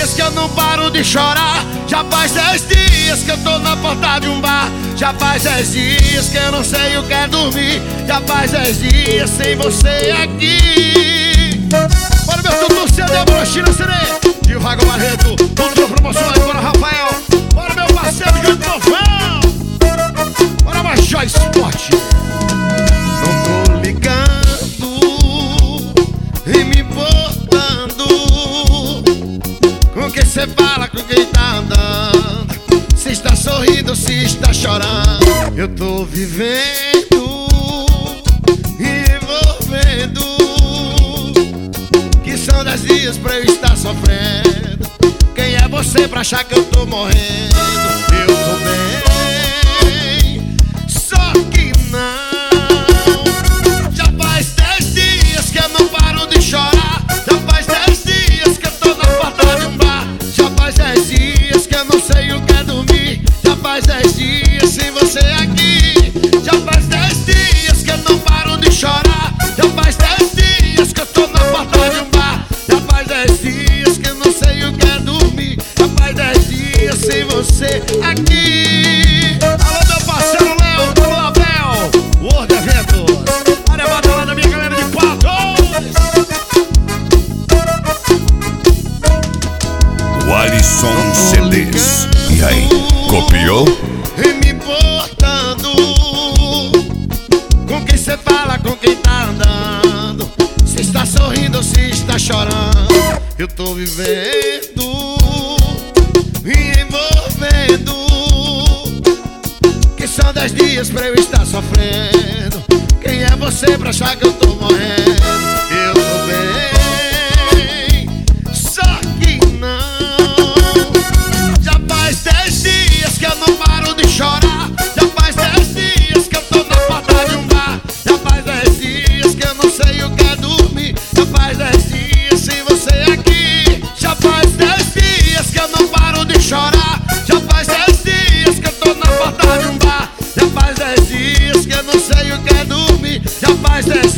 dias que eu não paro de chorar. Já faz 10 dias que eu tô na porta de um bar. Já faz 10 dias que eu não sei o que é dormir. Já faz 10 dias sem você aqui. Bora meu tudo, CD, brochina, CD e o Vago Barreto, tudo de promoções. Bora Rafael, bora meu parceiro Júlio Profão. Bora mais Joy Sport. Não tô ligando e me importando com quem cê fala, com quem tá andando. Se está sorrindo, se está chorando. Eu tô vivendo e envolvendo, que são 10 dias pra eu estar sofrendo. Quem é você pra achar que eu tô morrendo? Eu tô bem, só que não. Já faz 10 dias que eu não paro de chorar. Já faz 10 dias que eu tô na porta de um bar. Já faz 10 dias que eu não sei o que é dormir. Já faz 10 dias sem você aqui. Já faz 10 dias que eu não paro de chorar. Já faz 10 dias que eu tô na porta de um bar. Já faz 10 dias que eu não sei o que é dormir. Já faz 10 dias sem você aqui. Alô meu parceiro Léo, alô Abel, World Eventos. Olha, bota lá na minha galera de Patos. O Alisson CDs. E aí, copiou? E me importando com quem cê fala, com quem tá andando. Se está sorrindo ou se está chorando. Eu tô vivendo e envolvendo, que são 10 dias pra eu estar sofrendo. Quem é você pra achar que eu tô morrendo? Eu tô bem, só que não. Já faz 10 dias que eu não paro de chorar. Já faz 10 dias que eu tô na porta de um bar. Já faz 10 dias que eu não sei o que é dormir. Já faz 10 dias sem você aqui. Já faz 10 dias que eu não paro de chorar. Já faz 10 dias que eu tô na porta de um bar. Já faz 10 dias que eu não sei o que é dormir. Já faz 10